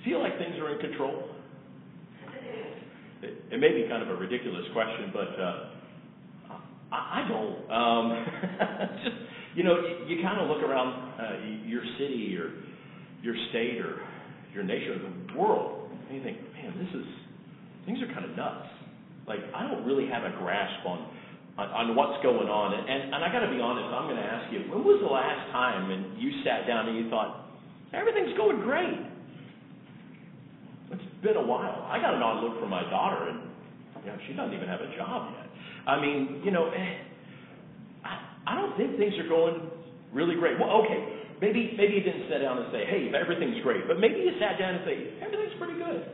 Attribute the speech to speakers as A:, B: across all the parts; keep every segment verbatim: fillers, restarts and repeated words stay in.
A: feel like things are in control? It, it may be kind of a ridiculous question, but uh, I, I don't. Um, just, you know, you, you kind of look around uh, your city or your state or your nation or the world, and you think, man, this is, things are kind of nuts. Like, I don't really have a grasp on, on, on what's going on. And, and, and I got to be honest, I'm going to ask you, when was the last time when you sat down and you thought, everything's going great? It's been a while. I got an odd look from my daughter, and you know, she doesn't even have a job yet. I mean, you know, I, I don't think things are going really great. Well, okay, maybe maybe you didn't sit down and say, hey, everything's great. But maybe you sat down and say, everything's pretty good.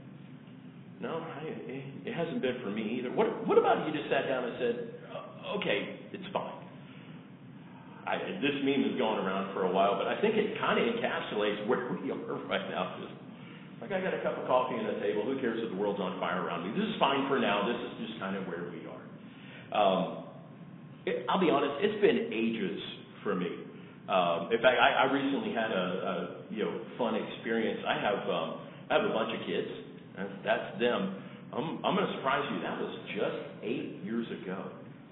A: No, I, it hasn't been for me either. What, what about you just sat down and said, okay, it's fine? I, this meme has gone around for a while, but I think it kind of encapsulates where we are right now. Just like, I got a cup of coffee on the table. Who cares if the world's on fire around me? This is fine for now. This is just kind of where we are. Um, it, I'll be honest, it's been ages for me. Um, in fact, I, I recently had a, a you know fun experience. I have um, I have a bunch of kids. That's, that's them. I'm, I'm going to surprise you. That was just eight years ago.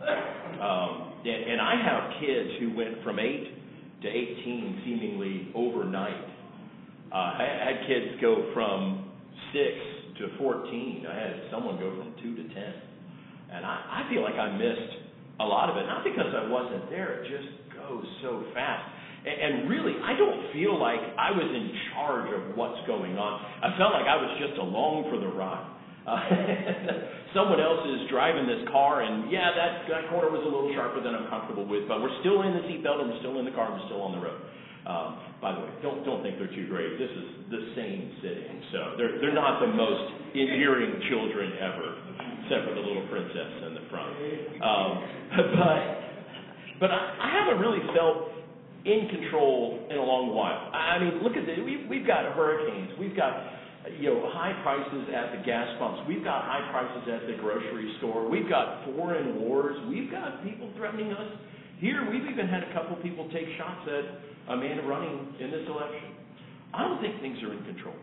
A: Um, and, and I have kids who went from eight to eighteen seemingly overnight. Uh, I had kids go from six to fourteen. I had someone go from two to ten. And I, I feel like I missed a lot of it. Not because I wasn't there. It just goes so fast. And, and really, I don't feel like I was in charge of what's going on. I felt like I was just along for the ride. Uh, someone else is driving this car, and yeah, that, that corner was a little sharper than I'm comfortable with, but we're still in the seatbelt, and we're still in the car, and we're still on the road. Um, by the way, don't don't think they're too great. This is the same sitting, so they're they're not the most endearing children ever, except for the little princess in the front. Um, but but I, I haven't really felt in control in a long while. I mean, look at this. We we've got hurricanes. We've got you know high prices at the gas pumps. We've got high prices at the grocery store. We've got foreign wars. We've got people threatening us. Here, we've even had a couple people take shots at a man running in this election. I don't think things are in control.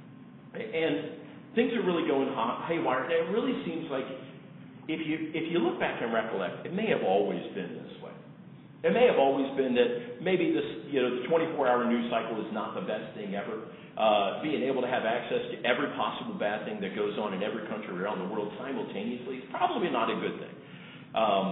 A: And things are really going hot, haywire. It really seems like if you if you look back and recollect, it may have always been this way. It may have always been that maybe this, you know, the twenty-four hour news cycle is not the best thing ever. Uh, being able to have access to every possible bad thing that goes on in every country around the world simultaneously is probably not a good thing. Um,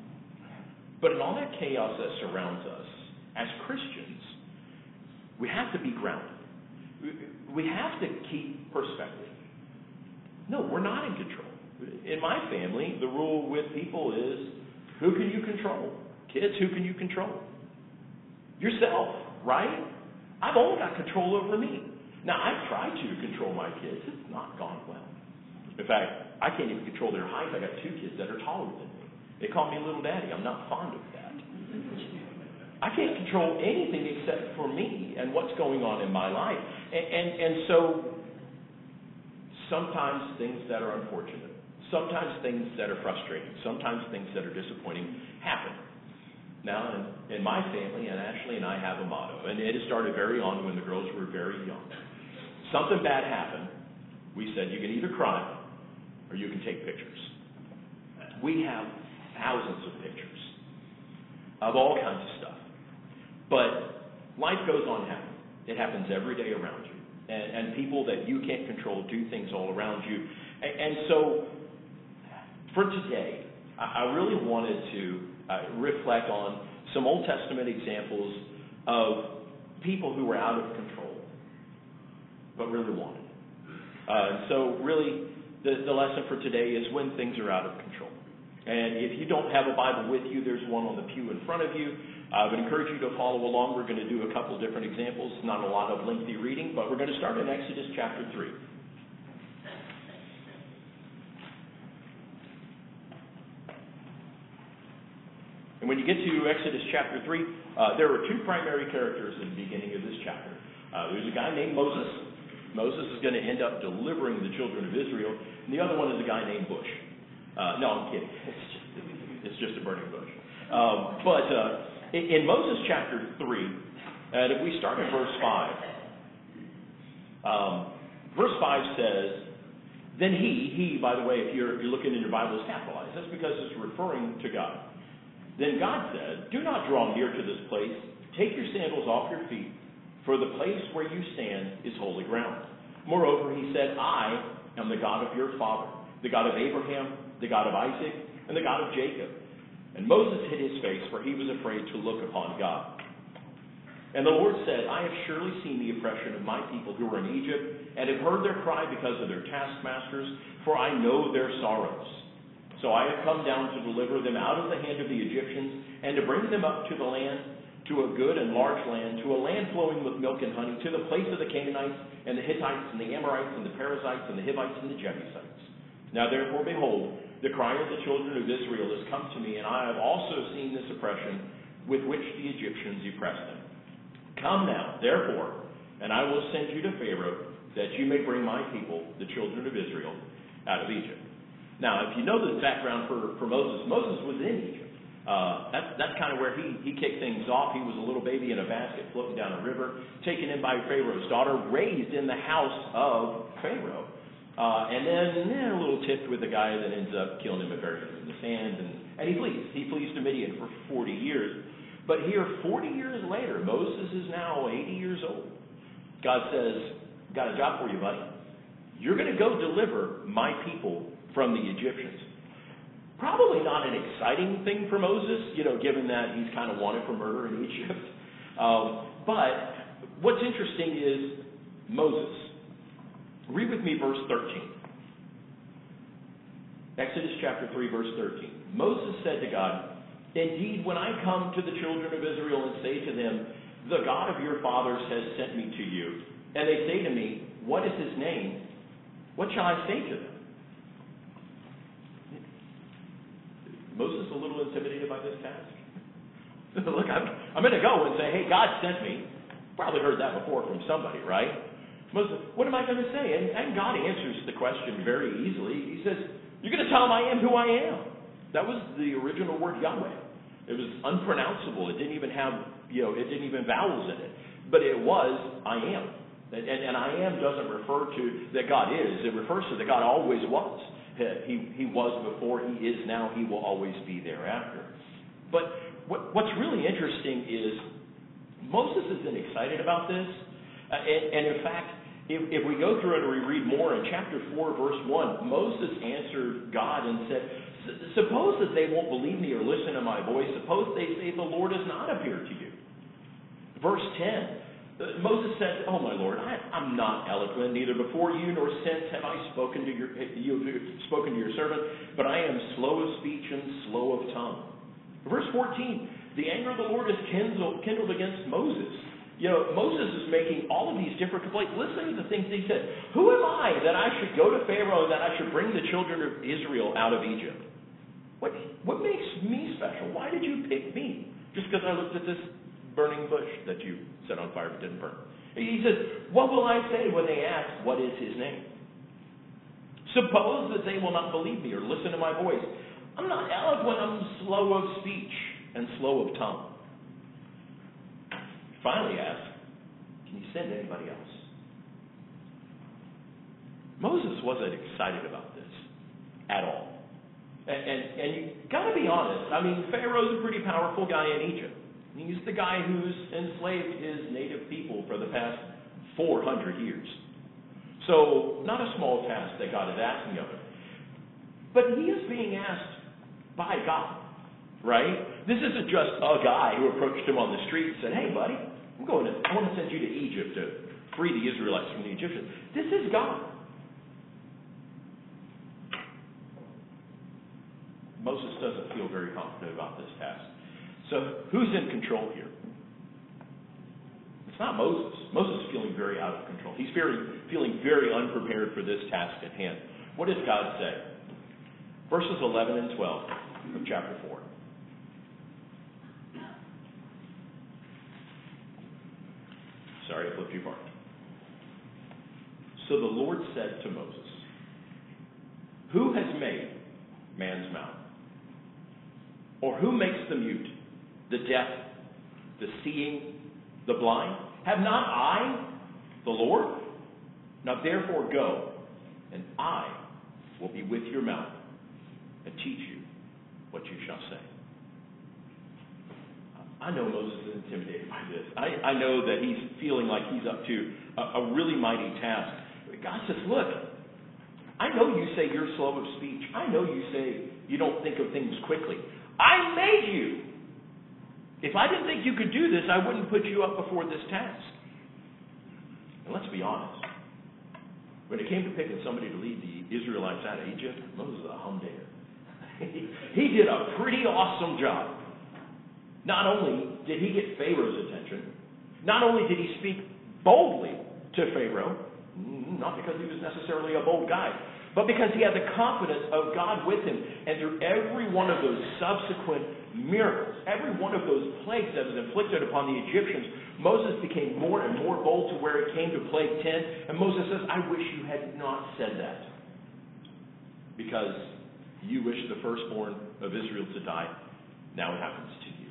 A: but in all that chaos that surrounds us, as Christians, we have to be grounded. We have to keep perspective. No, we're not in control. In my family, the rule with people is, who can you control? Kids, who can you control? Yourself, right? I've only got control over me. Now, I've tried to control my kids. It's not gone well. In fact, I can't even control their height. I got two kids that are taller than me. They call me Little Daddy. I'm not fond of that. I can't control anything except for me and what's going on in my life. And, and, and so sometimes things that are unfortunate, sometimes things that are frustrating, sometimes things that are disappointing happen. Now, in, in my family, and Ashley and I have a motto, and it has started very young when the girls were very young. Something bad happened. We said, you can either cry or you can take pictures. We have thousands of pictures of all kinds of stuff. But life goes on happening. It happens every day around you. And, and people that you can't control do things all around you. And, and so, for today, I, I really wanted to uh, reflect on some Old Testament examples of people who were out of control, but really wanted it. Uh, so really, the, the lesson for today is when things are out of control. And if you don't have a Bible with you, there's one on the pew in front of you. I would encourage you to follow along. We're going to do a couple different examples, not a lot of lengthy reading, but we're going to start in Exodus chapter three. And when you get to Exodus chapter three, uh, there were two primary characters in the beginning of this chapter. Uh, there's a guy named Moses. Moses is going to end up delivering the children of Israel, and the other one is a guy named Bush. Uh, no, I'm kidding. It's just, it's just a burning bush. Um, but uh, in, in Moses chapter three, and if we start in verse five, um, Verse five says, then he, he, by the way, if you're, you're looking in your Bible, is capitalized. That's because it's referring to God. Then God said, do not draw near to this place. Take your sandals off your feet, for the place where you stand is holy ground. Moreover, he said, I am the God of your father, the God of Abraham, the God of Isaac, and the God of Jacob. And Moses hid his face, for he was afraid to look upon God. And the Lord said, I have surely seen the oppression of my people who are in Egypt, and have heard their cry because of their taskmasters, for I know their sorrows. So I have come down to deliver them out of the hand of the Egyptians, and to bring them up to the land, to a good and large land, to a land flowing with milk and honey, to the place of the Canaanites, and the Hittites, and the Amorites, and the Perizzites, and the Hivites, and the Jebusites. Now therefore, behold, the cry of the children of Israel has come to me, and I have also seen this oppression with which the Egyptians oppress them. Come now, therefore, and I will send you to Pharaoh, that you may bring my people, the children of Israel, out of Egypt. Now, if you know the background for, for Moses, Moses was in Egypt. Uh, that's that's kind of where he, he kicked things off. He was a little baby in a basket floating down a river, taken in by Pharaoh's daughter, raised in the house of Pharaoh. Uh, and then eh, a little tipped with a guy that ends up killing him and burying him in the sand. And, and he flees. He flees to Midian for forty years. But here, forty years later, Moses is now eighty years old. God says, got a job for you, buddy. You're going to go deliver my people from the Egyptians. Probably not an exciting thing for Moses, you know, given that he's kind of wanted for murder in Egypt. Um, but what's interesting is Moses. Read with me verse thirteen. Exodus chapter three, verse thirteen. Moses said to God, indeed, when I come to the children of Israel and say to them, the God of your fathers has sent me to you, and they say to me, what is his name? What shall I say to them? Moses a little intimidated by this task? Look, I'm, I'm going to go and say, hey, God sent me. Probably heard that before from somebody, right? Moses, what am I going to say? And, and God answers the question very easily. He says, you're going to tell him I am who I am. That was the original word Yahweh. It was unpronounceable. It didn't even have, you know, it didn't even vowels in it. But it was, I am. And, and, and I am doesn't refer to that God is. It refers to that God always was. He, he was before, he is now, he will always be thereafter. But what, what's really interesting is Moses isn't excited about this. Uh, and, and in fact, if, if we go through it and we read more in chapter four, verse one, Moses answered God and said, suppose that they won't believe me or listen to my voice. Suppose they say the Lord has not appeared to you. Verse ten, uh, Moses said, oh my Lord, I, I'm not eloquent, neither before you nor since have I spoken to your you have spoken to your servant, but I am slow of speech and slow of tongue. Verse fourteen, the anger of the Lord is kindled, kindled against Moses. You know, Moses is making all of these different complaints. Listen to the things he said. Who am I that I should go to Pharaoh and that I should bring the children of Israel out of Egypt? What, what makes me special? Why did you pick me? Just because I looked at this burning bush that you set on fire but didn't burn. He says, what will I say when they ask, what is his name? Suppose that they will not believe me or listen to my voice. I'm not eloquent, I'm slow of speech and slow of tongue. Finally asked, can you send anybody else? Moses wasn't excited about this at all. And, and, and you got to be honest. I mean, Pharaoh's a pretty powerful guy in Egypt. He's the guy who's enslaved his native people for the past four hundred years. So, not a small task that God is asking of him. But he is being asked by God, right? This isn't just a guy who approached him on the street and said, hey, buddy, I'm going to, I want to send you to Egypt to free the Israelites from the Egyptians. This is God. Moses doesn't feel very confident about this task. So who's in control here? It's not Moses. Moses is feeling very out of control. He's feeling, feeling very unprepared for this task at hand. What does God say? Verses eleven and twelve of chapter four. Sorry, I flipped you apart. So the Lord said to Moses, who has made man's mouth? Or who makes the mute, the deaf, the seeing, the blind? Have not I, the Lord? Now therefore go, and I will be with your mouth and teach you what you shall say. I know Moses is intimidated by this. I, I know that he's feeling like he's up to a, a really mighty task. But God says, look, I know you say you're slow of speech. I know you say you don't think of things quickly. I made you. If I didn't think you could do this, I wouldn't put you up before this task. And let's be honest. When it came to picking somebody to lead the Israelites out of Egypt, Moses was a humdinger. He did a pretty awesome job. Not only did he get Pharaoh's attention, not only did he speak boldly to Pharaoh, not because he was necessarily a bold guy, but because he had the confidence of God with him. And through every one of those subsequent miracles, every one of those plagues that was inflicted upon the Egyptians, Moses became more and more bold to where it came to plague ten. And Moses says, I wish you had not said that. Because you wish the firstborn of Israel to die. Now it happens to you.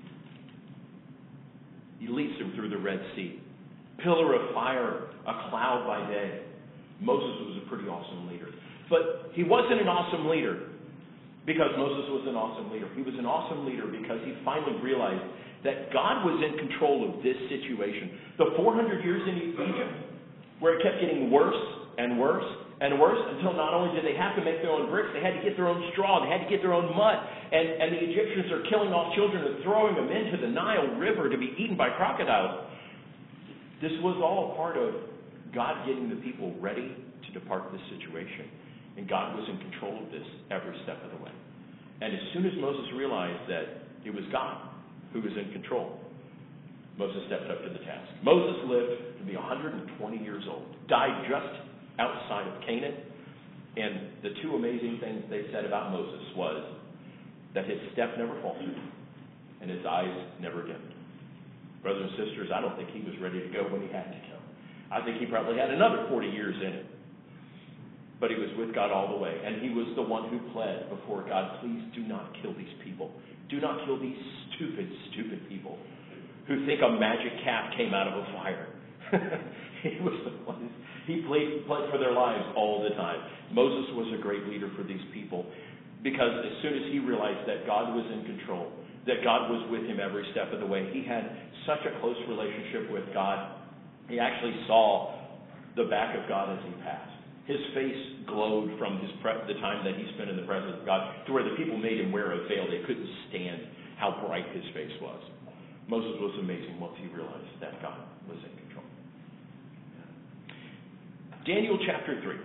A: He leads them through the Red Sea. Pillar of fire, a cloud by day. Moses was a pretty awesome leader. But he wasn't an awesome leader because Moses was an awesome leader. He was an awesome leader because he finally realized that God was in control of this situation. The four hundred years in Egypt, where it kept getting worse and worse and worse, until not only did they have to make their own bricks, they had to get their own straw, they had to get their own mud. And, and the Egyptians are killing off children and throwing them into the Nile River to be eaten by crocodiles. This was all part of God getting the people ready to depart this situation. And God was in control of this every step of the way. And as soon as Moses realized that it was God who was in control, Moses stepped up to the task. Moses lived to be one hundred twenty years old, died just outside of Canaan. And the two amazing things they said about Moses was that his step never faltered and his eyes never dimmed. Brothers and sisters, I don't think he was ready to go when he had to go. I think he probably had another forty years in it. But he was with God all the way. And he was the one who pled before God, please do not kill these people. Do not kill these stupid, stupid people who think a magic calf came out of a fire. He was the one. He played, played for their lives all the time. Moses was a great leader for these people because as soon as he realized that God was in control, that God was with him every step of the way, he had such a close relationship with God. He actually saw the back of God as he passed. His face glowed from his pre- the time that he spent in the presence of God to where the people made him wear a veil. They couldn't stand how bright his face was. Moses was amazing once he realized that God was in control. Daniel chapter three.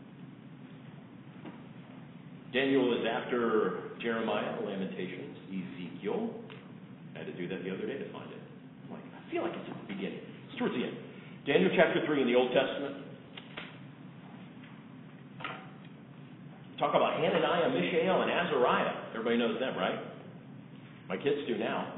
A: Daniel is after Jeremiah, Lamentations, Ezekiel. I had to do that the other day to find it. I'm like, I feel like it's at the beginning. It's towards the end. Daniel chapter three in the Old Testament. Talk about Hananiah, Mishael, and Azariah. Everybody knows them, right? My kids do now.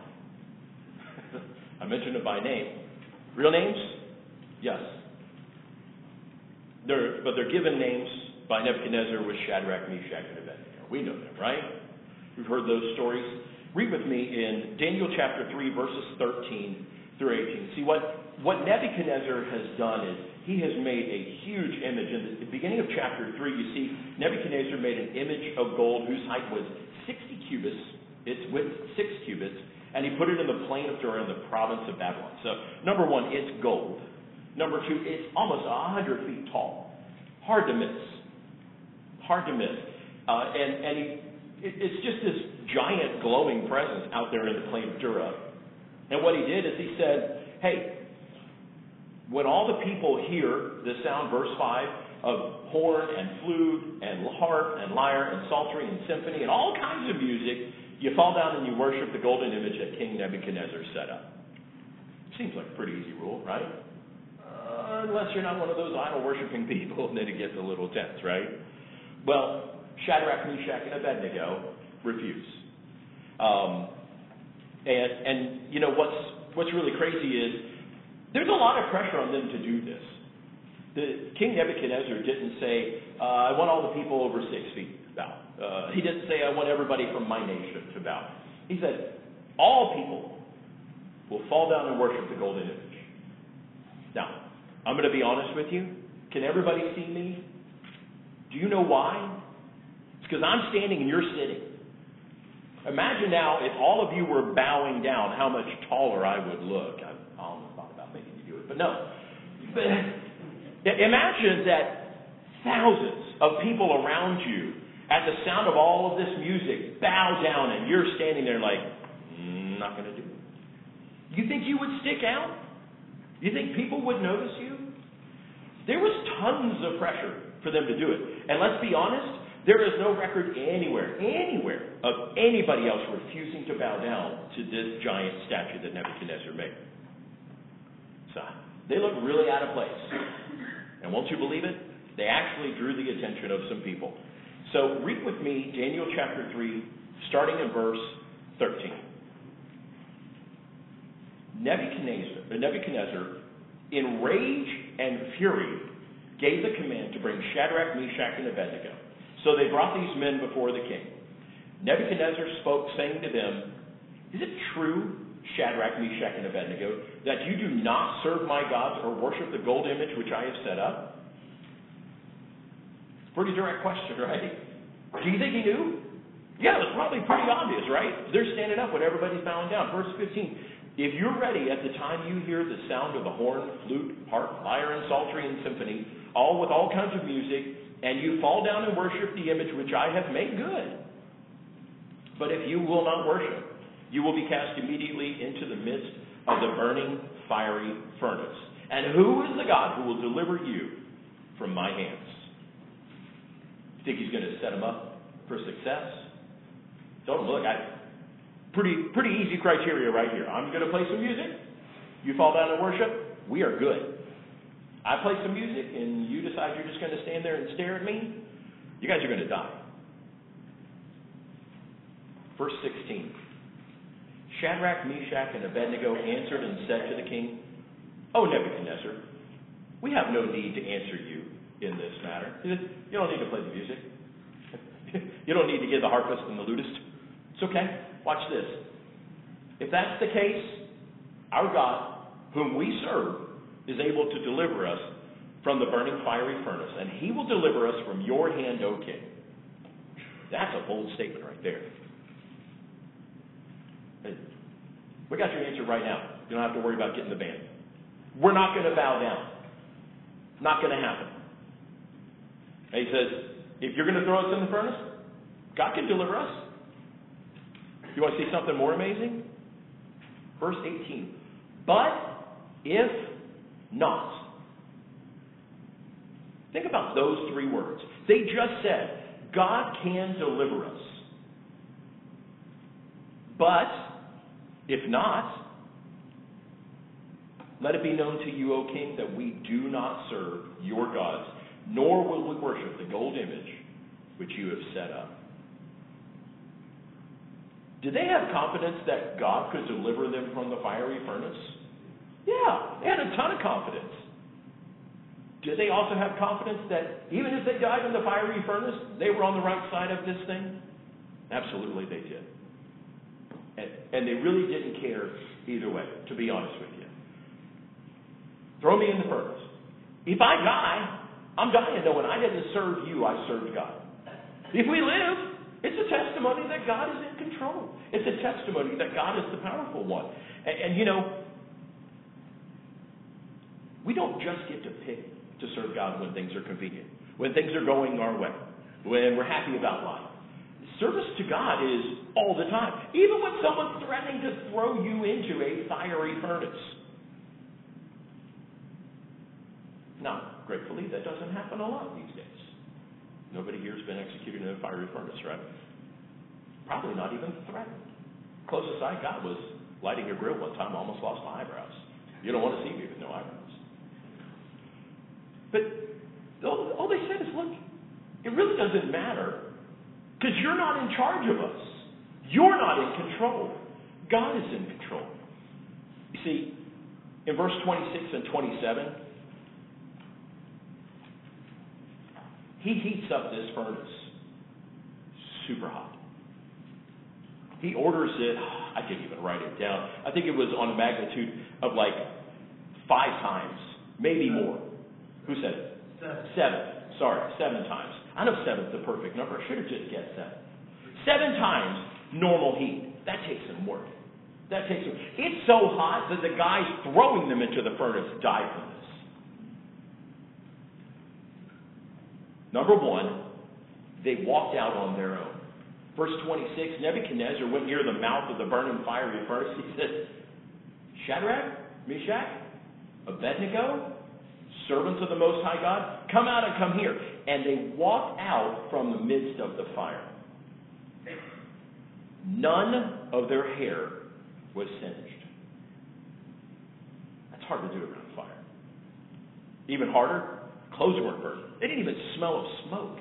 A: I mentioned it by name. Real names? Yes. They're, but they're given names by Nebuchadnezzar with Shadrach, Meshach, and Abednego. We know them, right? We've heard those stories. Read with me in Daniel chapter three, verses thirteen through eighteen. See, what, what Nebuchadnezzar has done is he has made a huge image. In the beginning of chapter three, you see Nebuchadnezzar made an image of gold whose height was sixty cubits, its width six cubits, and he put it in the plain of Dura in the province of Babylon. So, number one, it's gold. Number two, it's almost one hundred feet tall. Hard to miss. Hard to miss. Uh, and and he, it, it's just this giant glowing presence out there in the plain of Dura. And what he did is he said, hey, when all the people hear the sound, verse five, of horn and flute and harp and lyre and psaltery and symphony and all kinds of music, you fall down and you worship the golden image that King Nebuchadnezzar set up. Seems like a pretty easy rule, right? Uh, unless you're not one of those idol-worshiping people, and then it gets a little tense, right? Well, Shadrach, Meshach, and Abednego refuse. Um, and, and, you know, what's, what's really crazy is there's a lot of pressure on them to do this. The King Nebuchadnezzar didn't say, uh, I want all the people over six feet to bow. Uh, he didn't say, I want everybody from my nation to bow. He said, all people will fall down and worship the golden image. Now, I'm going to be honest with you. Can everybody see me? Do you know why? It's because I'm standing and you're sitting. Imagine now if all of you were bowing down, how much taller I would look. I almost thought about making you do it, but no. But imagine that thousands of people around you, at the sound of all of this music, bow down and you're standing there like, mm, not going to do it. You think you would stick out? You think people would notice you? There was tons of pressure for them to do it. And let's be honest, there is no record anywhere, anywhere, of anybody else refusing to bow down to this giant statue that Nebuchadnezzar made. So, they look really out of place. And won't you believe it? They actually drew the attention of some people. So, read with me Daniel chapter three, starting in verse thirteen. Nebuchadnezzar, Nebuchadnezzar, in rage and fury, gave the command to bring Shadrach, Meshach, and Abednego. So they brought these men before the king. Nebuchadnezzar spoke, saying to them, "Is it true, Shadrach, Meshach, and Abednego, that you do not serve my gods or worship the gold image which I have set up?" It's a pretty direct question, right? Do you think he knew? Yeah, it's probably pretty obvious, right? They're standing up when everybody's bowing down. Verse fifteen, "If you're ready at the time you hear the sound of the horn, flute, harp, lyre, and psaltery and symphony, all with all kinds of music, and you fall down and worship the image which I have made, good. But if you will not worship, you will be cast immediately into the midst of the burning, fiery furnace. And who is the God who will deliver you from my hands?" You think he's going to set them up for success? Don't look, I pretty pretty easy criteria right here. I'm going to play some music. You fall down and worship. We are good. I play some music, and you decide you're just going to stand there and stare at me, you guys are going to die. Verse sixteen. Shadrach, Meshach, and Abednego answered and said to the king, "O Nebuchadnezzar, we have no need to answer you in this matter." You don't need to play the music. You don't need to give the harpist and the lutist. It's okay. Watch this. If that's the case, our God, whom we serve, is able to deliver us from the burning fiery furnace, and he will deliver us from your hand, O king. That's a bold statement right there. We got your answer right now. You don't have to worry about getting the band. We're not going to bow down. Not going to happen. And he says, if you're going to throw us in the furnace, God can deliver us. You want to see something more amazing? Verse eighteen. But if not. Think about those three words. They just said, God can deliver us. But if not, let it be known to you, O king, that we do not serve your gods, nor will we worship the gold image which you have set up. Did they have confidence that God could deliver them from the fiery furnace? Yeah, they had a ton of confidence. Did they also have confidence that even if they died in the fiery furnace, they were on the right side of this thing? Absolutely they did. And, and they really didn't care either way, to be honest with you. Throw me in the furnace. If I die, I'm dying knowing I didn't serve you, I served God. If we live, it's a testimony that God is in control. It's a testimony that God is the powerful one. And, and you know, we don't just get to pick to serve God when things are convenient, when things are going our way, when we're happy about life. Service to God is all the time, even when someone's threatening to throw you into a fiery furnace. Now, gratefully, that doesn't happen a lot these days. Nobody here has been executed in a fiery furnace, right? Probably not even threatened. Closest I got was lighting a grill one time, almost lost my eyebrows. You don't want to see me with no eyebrows. But all, all they said is, look, it really doesn't matter because you're not in charge of us. You're not in control. God is in control. You see, in verse twenty-six and twenty-seven, he heats up this furnace super hot. He orders it, I didn't even write it down. I think it was on a magnitude of like five times, maybe more. Who said it?
B: Seven.
A: Seven. Sorry, seven times. I know seven's the perfect number. I should have just guessed seven. Seven times normal heat. That takes some work. That takes some. It's so hot that the guys throwing them into the furnace die from this. Number one, they walked out on their own. Verse twenty-six, Nebuchadnezzar went near the mouth of the burning fiery furnace. He said, Shadrach, Meshach, Abednego, servants of the Most High God, come out and come here. And they walked out from the midst of the fire. None of their hair was singed. That's hard to do around fire. Even harder, clothes weren't burned. They didn't even smell of smoke.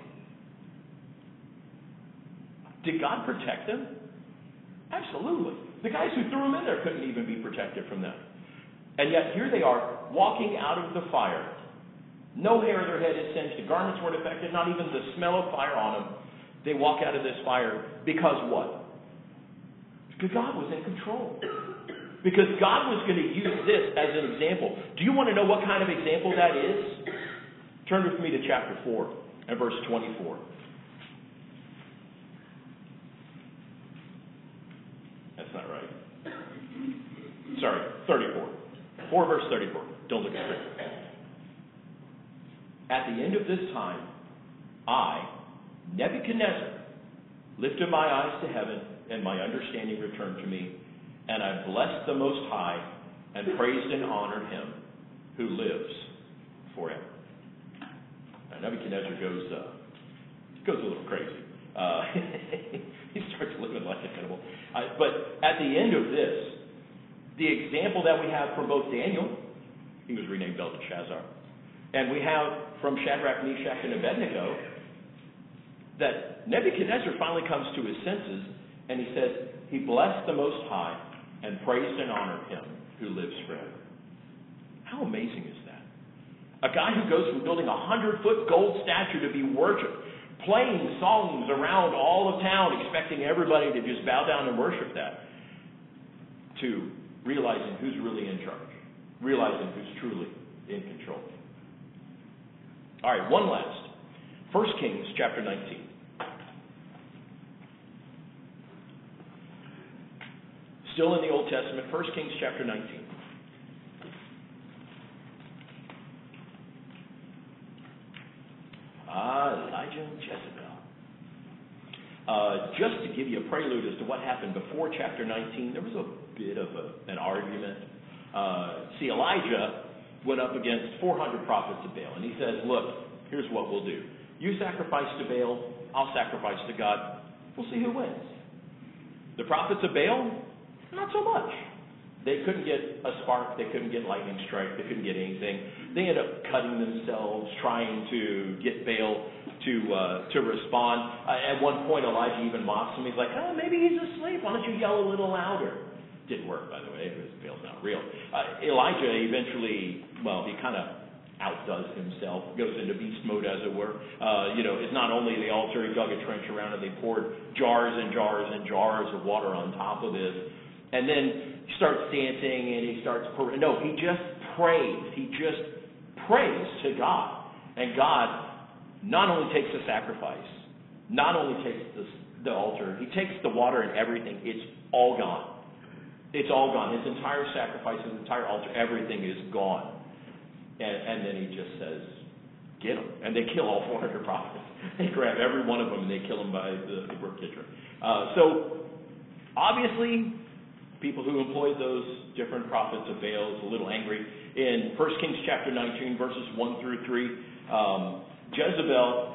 A: Did God protect them? Absolutely. The guys who threw them in there couldn't even be protected from them. And yet here they are, walking out of the fire. No hair of their head is singed. The garments weren't affected, not even the smell of fire on them. They walk out of this fire because what? Because God was in control. Because God was going to use this as an example. Do you want to know what kind of example that is? Turn with me to chapter four and verse twenty-four. That's not right. Sorry, thirty-four. four verse thirty-four. Don't look at it. At the end of this time, I, Nebuchadnezzar, lifted my eyes to heaven, and my understanding returned to me, and I blessed the Most High, and praised and honored him who lives forever. Now, Nebuchadnezzar goes uh, goes a little crazy. Uh, he starts living like an animal. Uh, but at the end of this, the example that we have from both Daniel, he was renamed Belteshazzar, and we have from Shadrach, Meshach, and Abednego, that Nebuchadnezzar finally comes to his senses, and he says, he blessed the Most High and praised and honored him who lives forever. How amazing is that? A guy who goes from building a hundred-foot gold statue to be worshipped, playing songs around all of town, expecting everybody to just bow down and worship that, to realizing who's really in charge, realizing who's truly in control. All right, one last. First Kings chapter nineteen. Still in the Old Testament, First Kings chapter nineteen. Ah, Elijah and Jezebel. Uh, just to give you a prelude as to what happened before chapter nineteen, there was a bit of a, an argument. Uh, see, Elijah went up against four hundred prophets of Baal, and he says, look, here's what we'll do. You sacrifice to Baal, I'll sacrifice to God. We'll see who wins. The prophets of Baal, not so much. They couldn't get a spark. They couldn't get lightning strike. They couldn't get anything. They ended up cutting themselves, trying to get Baal to uh, to respond. Uh, at one point, Elijah even mocks him. He's like, oh, maybe he's asleep. Why don't you yell a little louder? Didn't work, by the way, because Baal's not real. Uh, Elijah eventually, well, he kind of outdoes himself, goes into beast mode, as it were. Uh, you know, it's not only the altar, he dug a trench around and they poured jars and jars and jars of water on top of this. And then he starts dancing and he starts, no, he just prays. He just prays to God. And God not only takes the sacrifice, not only takes the, the altar, he takes the water and everything. It's all gone. It's all gone. His entire sacrifice, his entire altar, everything is gone. And, and then he just says, get them. And they kill all four hundred prophets. They grab every one of them and they kill them by the, the brook Kidron. Uh, so, obviously, people who employed those different prophets of Baal is a little angry. In First Kings chapter nineteen, verses one through three, um, Jezebel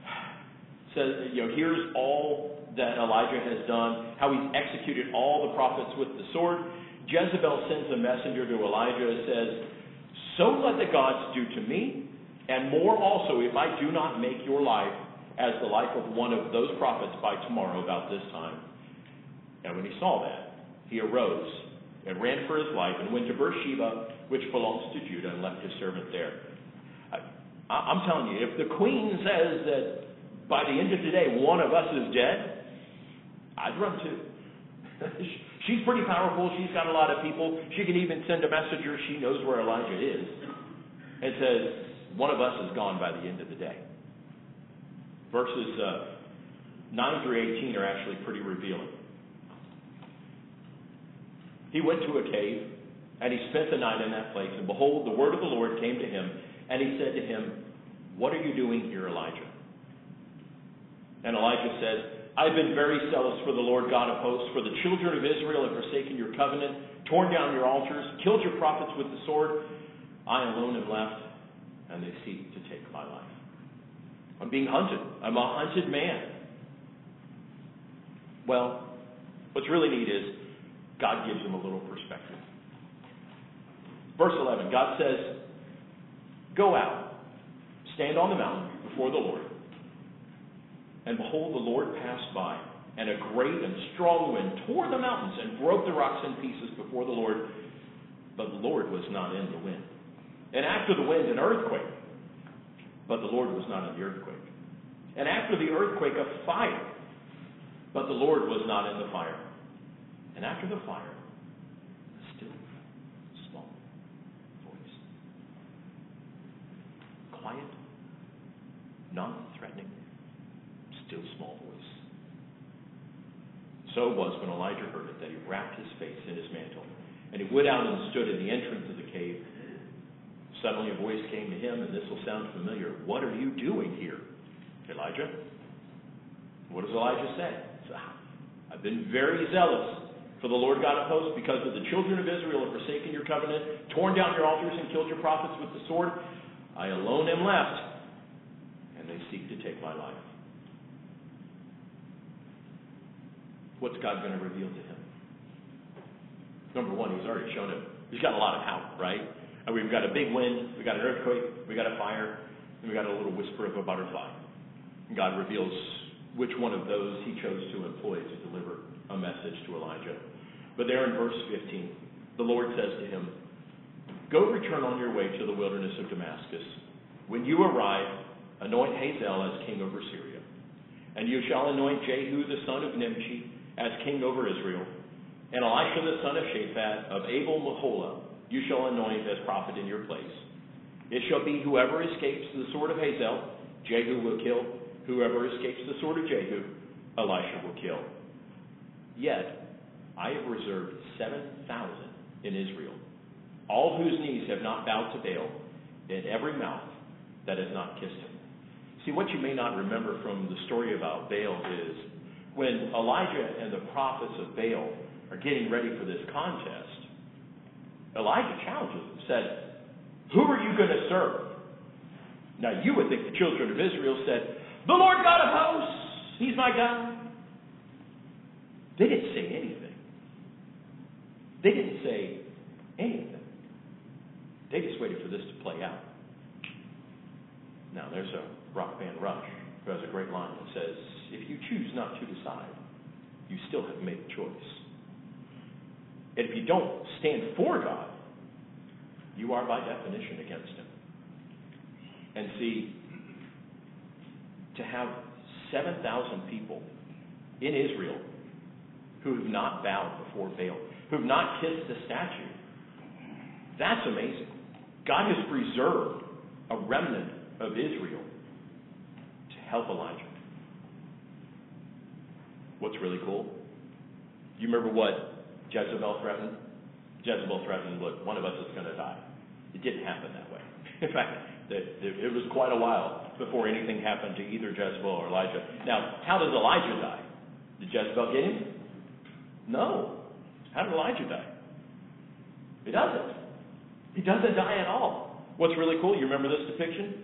A: says, you know, here's all that Elijah has done, how he's executed all the prophets with the sword. Jezebel sends a messenger to Elijah and says, so let the gods do to me, and more also, if I do not make your life as the life of one of those prophets by tomorrow about this time. And when he saw that, he arose and ran for his life and went to Beersheba, which belongs to Judah, and left his servant there. I, I'm telling you, if the queen says that by the end of today one of us is dead, I'd run too. She's pretty powerful. She's got a lot of people. She can even send a messenger. She knows where Elijah is. And says, one of us is gone by the end of the day. Verses uh, nine through eighteen are actually pretty revealing. He went to a cave, and he spent the night in that place. And behold, the word of the Lord came to him, and he said to him, "What are you doing here, Elijah?" And Elijah said, "I've been very zealous for the Lord God of hosts, for the children of Israel have forsaken your covenant, torn down your altars, killed your prophets with the sword. I alone am left, and they seek to take my life. I'm being hunted. I'm a hunted man." Well, what's really neat is God gives him a little perspective. Verse eleven, God says, "Go out, stand on the mountain before the Lord. And behold, the Lord passed by, and a great and strong wind tore the mountains and broke the rocks in pieces before the Lord. But the Lord was not in the wind. And after the wind, an earthquake. But the Lord was not in the earthquake. And after the earthquake, a fire. But the Lord was not in the fire. And after the fire, a still, small voice. Quiet, non-threatening, still small voice. So it was when Elijah heard it that he wrapped his face in his mantle. And he went out and stood in the entrance of the cave. Suddenly a voice came to him, and this will sound familiar. "What are you doing here, Elijah?" What does Elijah say? So, "I've been very zealous for the Lord God of hosts, because of the children of Israel have forsaken your covenant, torn down your altars, and killed your prophets with the sword. I alone am left, and they seek to take my life." What's God going to reveal to him? Number one, he's already shown him. He's got a lot of power, right? And we've got a big wind, we've got an earthquake, we've got a fire, and we've got a little whisper of a butterfly. And God reveals which one of those he chose to employ to deliver a message to Elijah. But there in verse fifteen, the Lord says to him, "Go return on your way to the wilderness of Damascus. When you arrive, anoint Hazael as king over Syria. And you shall anoint Jehu the son of Nimshi as king over Israel. And Elisha the son of Shaphat of Abel-Meholah you shall anoint as prophet in your place. It shall be whoever escapes the sword of Hazael, Jehu will kill. Whoever escapes the sword of Jehu, Elisha will kill. Yet I have reserved seven thousand in Israel, all whose knees have not bowed to Baal, and every mouth that has not kissed him." See, what you may not remember from the story about Baal is when Elijah and the prophets of Baal are getting ready for this contest, Elijah challenges them, said, "Who are you going to serve?" Now, you would think the children of Israel said, "The Lord God of hosts, he's my God." They didn't say anything. They didn't say anything. They just waited for this to play out. Now, there's a rock band Rush who has a great line that says, "If you choose not to decide, you still have made a choice. And if you don't stand for God, you are by definition against him." And see, to have seven thousand people in Israel who have not bowed before Baal, who have not kissed the statue, that's amazing. God has preserved a remnant of Israel to help Elijah. What's really cool? You remember what Jezebel threatened? Jezebel threatened, "Look, one of us is going to die." It didn't happen that way. In fact, it was quite a while before anything happened to either Jezebel or Elijah. Now, how does Elijah die? Did Jezebel get him? No. How did Elijah die? He doesn't. He doesn't die at all. What's really cool, you remember this depiction?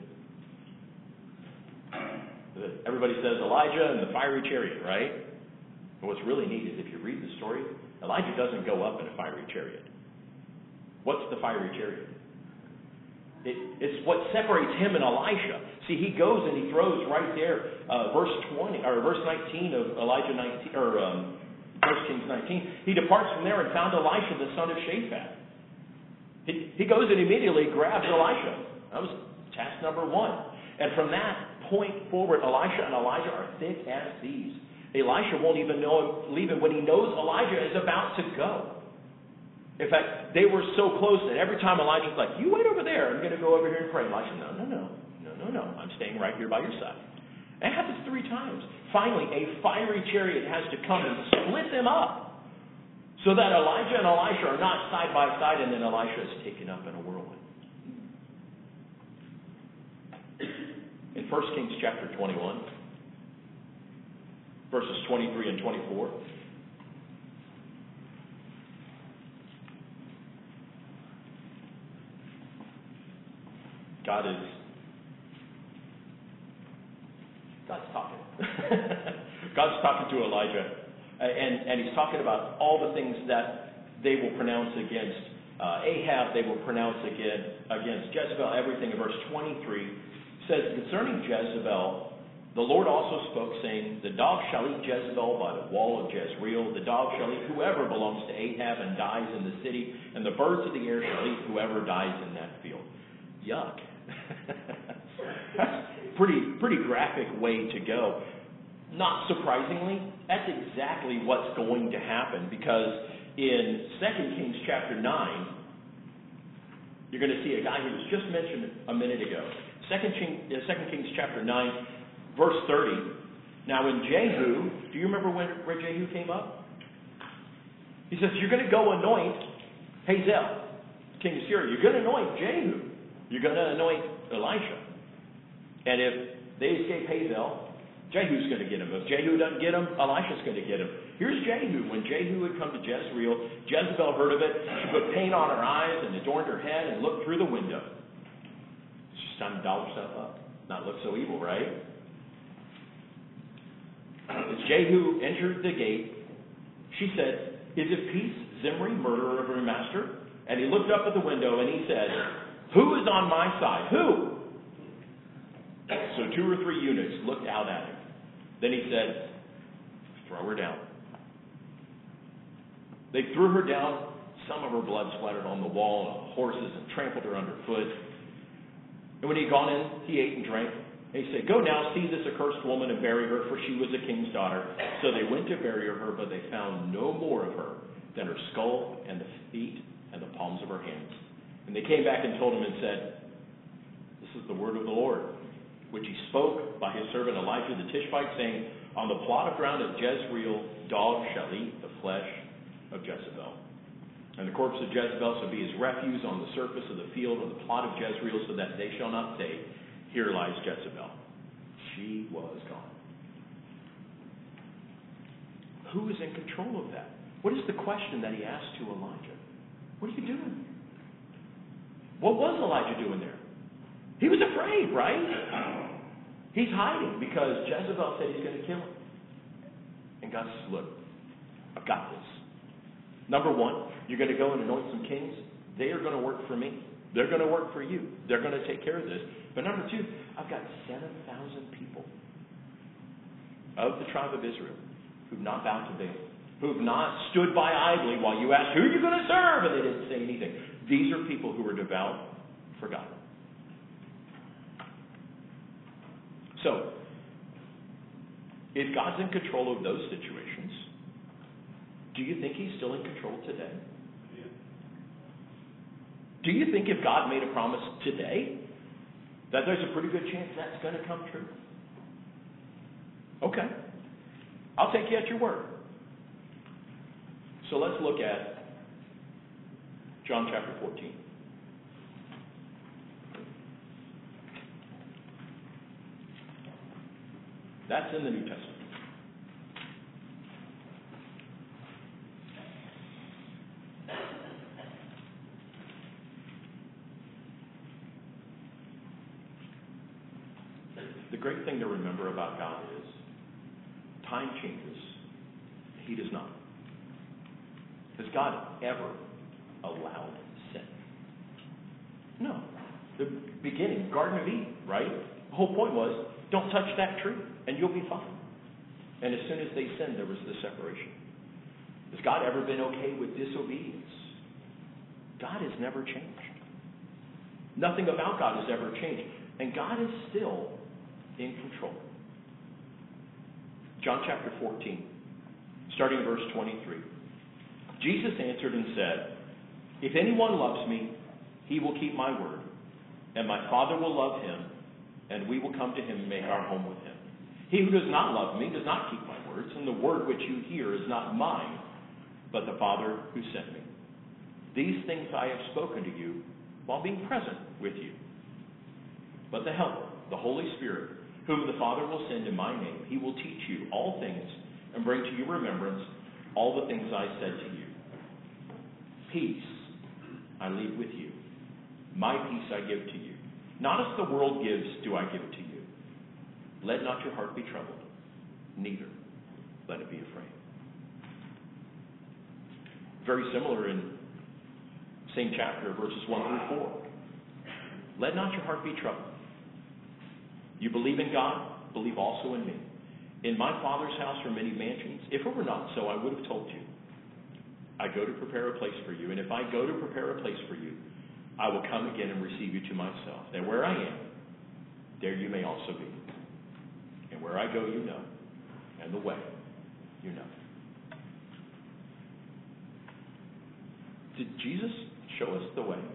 A: Everybody says Elijah and the fiery chariot, right? But what's really neat is if you read the story, Elijah doesn't go up in a fiery chariot. What's the fiery chariot? It, it's what separates him and Elisha. See, he goes and he throws right there, uh, verse twenty or verse nineteen of Elijah nineteen or um, First Kings nineteen. He departs from there and found Elisha the son of Shaphat. He, he goes and immediately grabs Elisha. That was task number one. And from that point forward, Elisha and Elijah are thick as thieves. Elisha won't even know him leaving when he knows Elijah is about to go. In fact, they were so close that every time Elijah's like, you wait over there, I'm going to go over here and pray. Elijah, no, no, no, no, no, no, I'm staying right here by your side. It happens three times. Finally, a fiery chariot has to come and split them up so that Elijah and Elisha are not side by side, and then Elisha is taken up in a whirlwind. In First Kings chapter twenty-one, verses twenty-three and twenty-four, God is God's talking. God's talking to Elijah, and, and he's talking about all the things that they will pronounce against uh, Ahab, they will pronounce again against Jezebel, everything. In verse twenty-three says, concerning Jezebel, the Lord also spoke, saying, the dog shall eat Jezebel by the wall of Jezreel. The dog shall eat whoever belongs to Ahab and dies in the city, and the birds of the air shall eat whoever dies in that field. Yuck. That's pretty pretty graphic way to go. Not surprisingly, that's exactly what's going to happen, because in Second Kings chapter nine, you're going to see a guy who was just mentioned a minute ago. Second King, uh, Second Kings chapter nine, verse thirty. Now when Jehu, do you remember when where Jehu came up? He says, you're going to go anoint Hazael, king of Syria. You're going to anoint Jehu. You're going to anoint Elisha. And if they escape Hazael, Jehu's going to get him. If Jehu doesn't get him, Elisha's going to get him. Here's Jehu. When Jehu had come to Jezreel, Jezebel heard of it. She put paint on her eyes and adorned her head and looked through the window. She's trying to doll herself up. Not look so evil, right? As Jehu entered the gate, she said, is it peace, Zimri, murderer of your master? And he looked up at the window and he said, who is on my side? Who? So two or three eunuchs looked out at him. Then he said, throw her down. They threw her down. Some of her blood splattered on the wall and on the horses and trampled her underfoot. And when he had gone in, he ate and drank. And he said, go now, see this accursed woman and bury her, for she was a king's daughter. So they went to bury her, but they found no more of her than her skull and the feet and the palms of her hands. And they came back and told him and said, this is the word of the Lord, which he spoke by his servant Elijah the Tishbite, saying, on the plot of ground of Jezreel, dogs shall eat the flesh of Jezebel. And the corpse of Jezebel shall be as refuse on the surface of the field on the plot of Jezreel, so that they shall not say, here lies Jezebel. She was gone. Who is in control of that? What is the question that he asked to Elijah? What are you doing? What was Elijah doing there? He was afraid, right? He's hiding because Jezebel said he's going to kill him. And God says, look, I've got this. Number one, you're going to go and anoint some kings. They are going to work for me. They're going to work for you. They're going to take care of this. But number two, I've got seven thousand people of the tribe of Israel who've not bowed to Baal, who've not stood by idly while you asked, who are you going to serve? And they didn't say anything. These are people who are devout for God. So, if God's in control of those situations, do you think he's still in control today? Yeah. Do you think if God made a promise today, that there's a pretty good chance that's going to come true? Okay. I'll take you at your word. So let's look at John chapter fourteen. That's in the New Testament. The great thing to remember about God is time changes. He does not. Has God ever allowed sin? No. The beginning, Garden of Eden, right? The whole point was, don't touch that tree and you'll be fine. And as soon as they sinned, there was the separation. Has God ever been okay with disobedience? God has never changed. Nothing about God has ever changed. And God is still in control. John chapter fourteen, starting verse twenty-three. Jesus answered and said, If anyone loves me, he will keep my word, and my Father will love him, and we will come to him and make our home with him. He who does not love me does not keep my words, and the word which you hear is not mine, but the Father who sent me. These things I have spoken to you while being present with you. But the Helper, the Holy Spirit, whom the Father will send in my name, he will teach you all things and bring to your remembrance all the things I said to you. Peace I leave with you. My peace I give to you. Not as the world gives do I give it to you. Let not your heart be troubled, neither let it be afraid. Very similar in same chapter, verses one through four. Let not your heart be troubled. You believe in God, believe also in me. In my Father's house are many mansions. If it were not so, I would have told you. I go to prepare a place for you, and if I go to prepare a place for you, I will come again and receive you to myself, that where I am, there you may also be. And where I go, you know, and the way, you know. Did Jesus show us the way?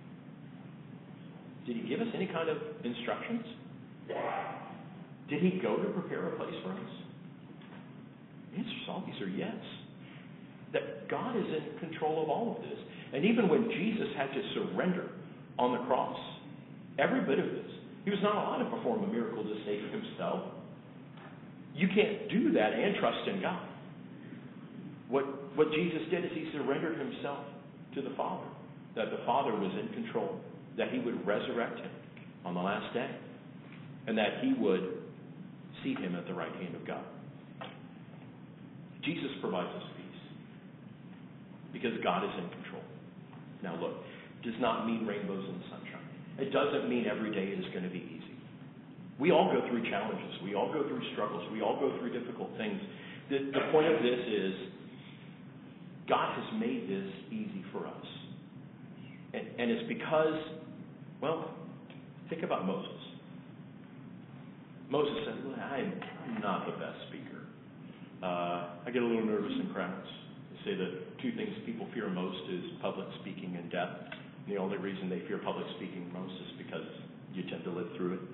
A: Did he give us any kind of instructions? Did he go to prepare a place for us? The answers to all these are yes. That God is in control of all of this. And even when Jesus had to surrender on the cross, every bit of this, he was not allowed to perform a miracle to save himself. You can't do that and trust in God. What, what Jesus did is he surrendered himself to the Father, that the Father was in control, that he would resurrect him on the last day, and that he would seat him at the right hand of God. Jesus provides us peace because God is in control. Now look, it does not mean rainbows and sunshine. It doesn't mean every day is going to be easy. We all go through challenges. We all go through struggles. We all go through difficult things. The, the point of this is God has made this easy for us. And, and it's because, well, think about Moses. Moses said, well, I'm not the best speaker. Uh, I get a little nervous in crowds. They say the two things people fear most is public speaking and death. And the only reason they fear public speaking most is because you tend to live through it.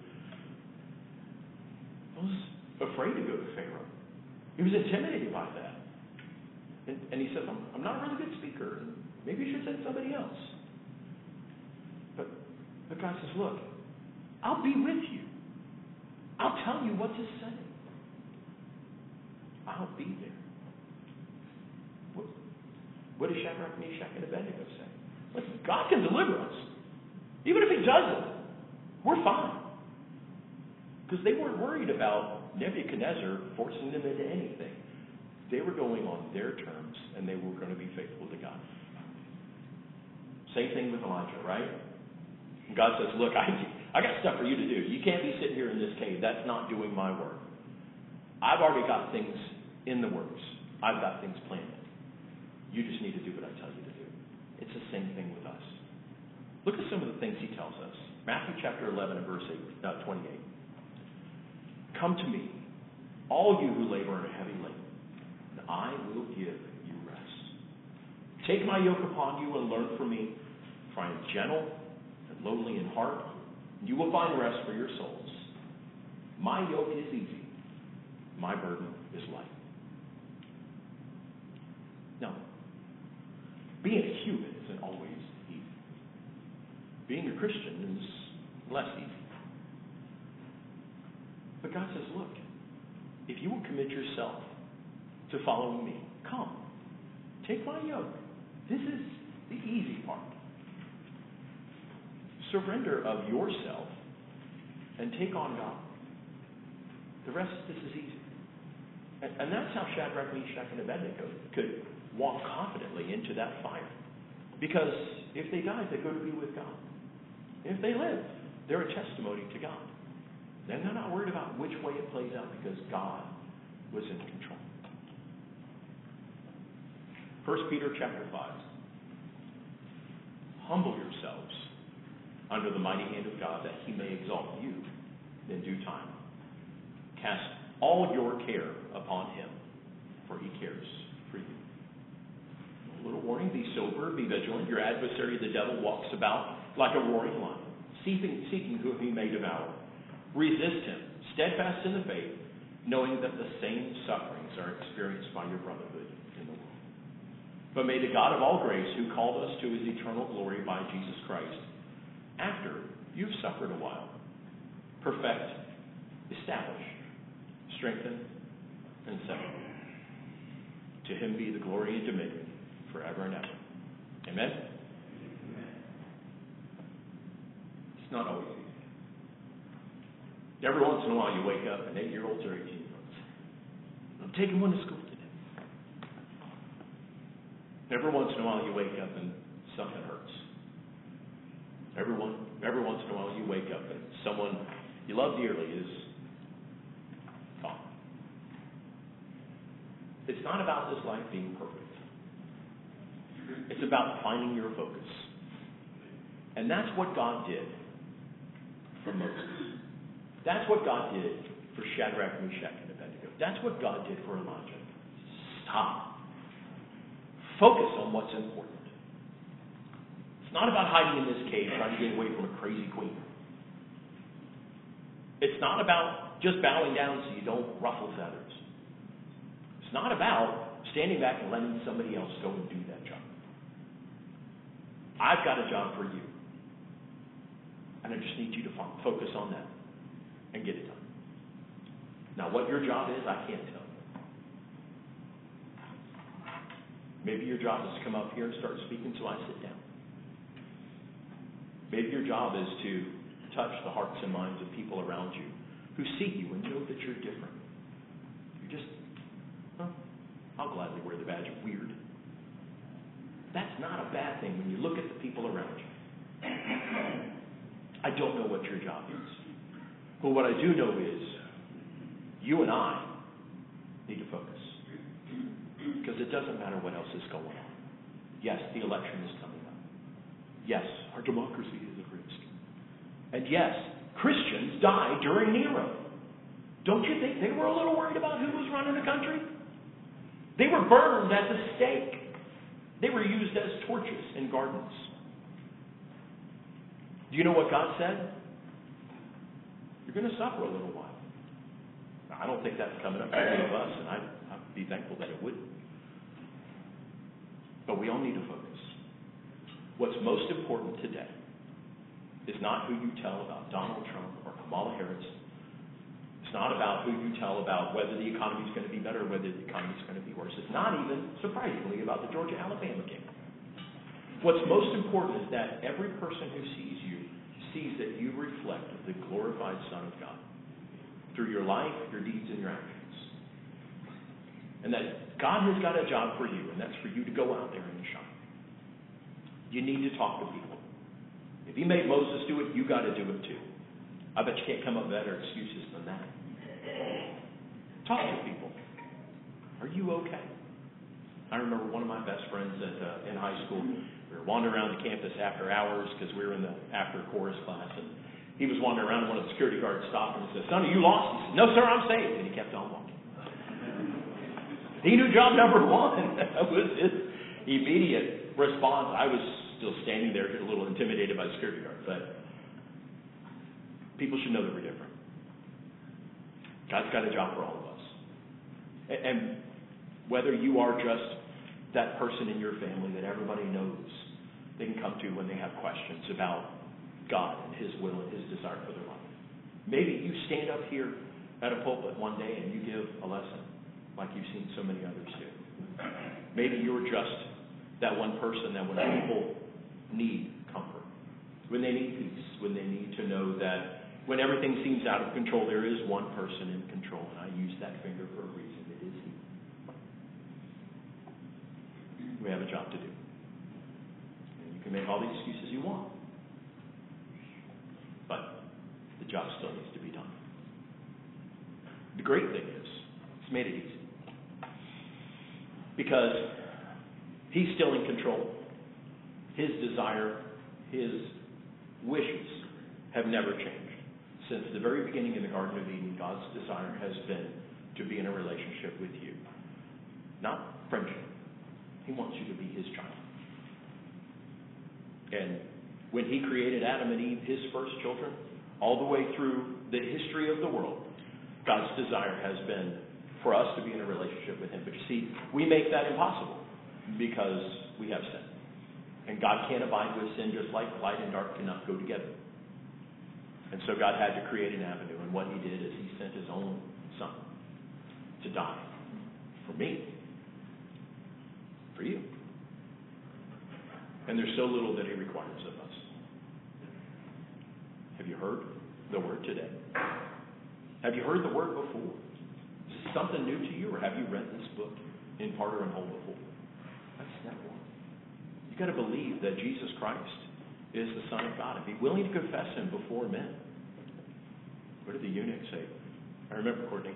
A: I was afraid to go to Pharaoh. He was intimidated by that. And, and he says, I'm, I'm not a really good speaker. Maybe you should send somebody else. But, but God says, look, I'll be with you. I'll tell you what to say. I'll be there. What, what does Shadrach, Meshach, and Abednego say? Listen, God can deliver us. Even if he doesn't, we're fine. Because they weren't worried about Nebuchadnezzar forcing them into anything. They were going on their terms, and they were going to be faithful to God. Same thing with Elijah, right? And God says, look, I, I got stuff for you to do. You can't be sitting here in this cave. That's not doing my work. I've already got things in the works. I've got things planned. You just need to do what I tell you to do. It's the same thing with us. Look at some of the things he tells us. Matthew chapter eleven and verse eight, uh, twenty-eight. Come to me, all you who labor and are heavy laden, and I will give you rest. Take my yoke upon you and learn from me, for I am gentle and lowly in heart, and you will find rest for your souls. My yoke is easy, my burden is light. Now, being a human isn't always easy. Being a Christian is less easy. But God says, look, if you will commit yourself to following me, come, take my yoke. This is the easy part. Surrender of yourself and take on God. The rest of this is easy. And, and that's how Shadrach, Meshach, and Abednego could walk confidently into that fire. Because if they died, they go to be with God. If they live, they're a testimony to God. And they're not worried about which way it plays out because God was in control. First Peter chapter five. Humble yourselves under the mighty hand of God, that he may exalt you in due time. Cast all your care upon him, for he cares for you. little warning, be sober, be vigilant. Your adversary, the devil, walks about like a roaring lion, seeking, seeking whom he may devour. Resist him, steadfast in the faith, knowing that the same sufferings are experienced by your brotherhood in the world. But may the God of all grace, who called us to his eternal glory by Jesus Christ, after you've suffered a while, perfect, establish, strengthen, and settle. To him be the glory and dominion forever and ever. Amen? Amen. It's not always easy. Every once in a while you wake up and eight-year-olds or eighteen-year-olds. I'm taking one to school today. Every once in a while you wake up and something hurts. Every, one, every once in a while you wake up and someone you love dearly is gone. It's not about this life being perfect. It's about finding your focus. And that's what God did for Moses. That's what God did for Shadrach, Meshach, and Abednego. That's what God did for Elijah. Stop. Focus on what's important. It's not about hiding in this cave trying to get away from a crazy queen. It's not about just bowing down so you don't ruffle feathers. It's not about standing back and letting somebody else go and do that job. I've got a job for you. And I just need you to focus on that and get it done. Now, what your job is, I can't tell. Maybe your job is to come up here and start speaking so I sit down. Maybe your job is to touch the hearts and minds of people around you who see you and know that you're different. You're just, well, I'll gladly wear the badge of weird. That's not a bad thing when you look at the people around you. I don't know what your job is. But what I do know is you and I need to focus. Because it doesn't matter what else is going on. Yes, the election is coming up. Yes, our democracy is at risk. And yes, Christians died during Nero. Don't you think they were a little worried about who was running the country? They were burned at the stake. They were used as torches in gardens. Do you know what God said? You're going to suffer a little while. Now, I don't think that's coming up for any of us, and I'd, I'd be thankful that it wouldn't. But we all need to focus. What's most important today is not who you tell about Donald Trump or Kamala Harris. It's not about who you tell about whether the economy is going to be better or whether the economy is going to be worse. It's not even, surprisingly, about the Georgia-Alabama game. What's most important is that every person who sees you sees that you reflect the glorified Son of God through your life, your deeds, and your actions. And that God has got a job for you, and that's for you to go out there and shine. You need to talk to people. If he made Moses do it, you got to do it too. I bet you can't come up with better excuses than that. Talk to people. Are you okay? I remember one of my best friends at, uh, in high school. We were wandering around the campus after hours because we were in the after chorus class, and he was wandering around, and one of the security guards stopped him and said, "Son, are you lost?" He said, "No, sir, I'm saved." And he kept on walking. He knew job number one. That was his immediate response. I was still standing there, a little intimidated by the security guard, but people should know that we're different. God's got a job for all of us. And whether you are just that person in your family that everybody knows they can come to when they have questions about God and his will and his desire for their life. Maybe you stand up here at a pulpit one day and you give a lesson like you've seen so many others do. Maybe you're just that one person that when people need comfort, when they need peace, when they need to know that when everything seems out of control, there is one person in control, and I use that finger for a reason. It is he. We have a job to do. And you can make all the excuses you want, but the job still needs to be done. The great thing is, he's made it easy. Because he's still in control. His desire, his wishes have never changed. Since the very beginning in the Garden of Eden, God's desire has been to be in a relationship with you. Not friendship, He wants you to be his child. And when he created Adam and Eve, his first children, all the way through the history of the world, God's desire has been for us to be in a relationship with him. But you see, we make that impossible because we have sin. And God can't abide with sin, just like light and dark cannot go together. And so God had to create an avenue. And what he did is he sent his own son to die for me, for you. And there's so little that he requires of us. Have you heard the word today? Have you heard the word before? Is this something new to you, or have you read this book in part or in whole before? That's step one. You've got to believe that Jesus Christ is the Son of God and be willing to confess him before men. What did the eunuch say? I remember, Courtney,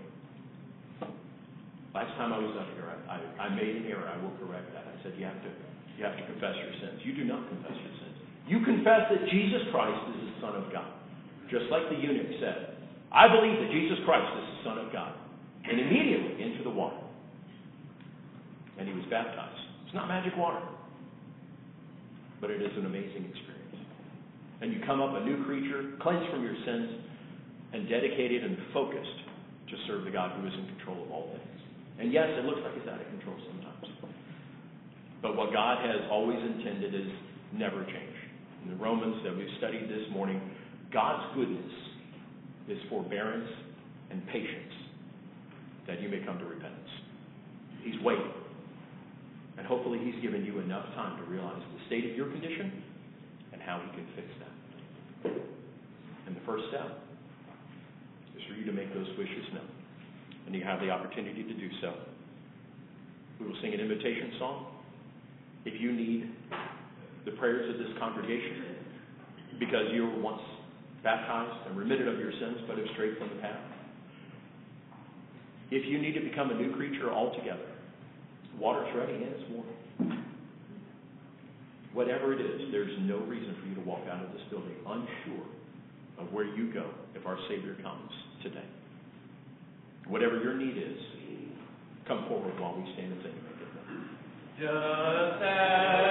A: last time I was up here, I, I, I made an error. I will correct that. I said you have to you have to confess your sins. You do not confess your sins. You confess that Jesus Christ is the Son of God. Just like the eunuch said, I believe that Jesus Christ is the Son of God. And immediately into the water. And he was baptized. It's not magic water, but it is an amazing experience. And you come up a new creature, cleansed from your sins, and dedicated and focused to serve the God who is in control of all things. And yes, it looks like it's out of control sometimes. But what God has always intended is never change. In the Romans that we've studied this morning, God's goodness is forbearance and patience that you may come to repentance. He's waiting. And hopefully he's given you enough time to realize the state of your condition and how he can fix that. And the first step is for you to make those wishes known. And you have the opportunity to do so. We will sing an invitation song. If you need the prayers of this congregation because you were once baptized and remitted of your sins but have strayed from the path, if you need to become a new creature altogether, water's ready and it's warm. Whatever it is, there's no reason for you to walk out of this building unsure of where you go if our Savior comes today. Whatever your need is, come forward while we stand and sing. Just as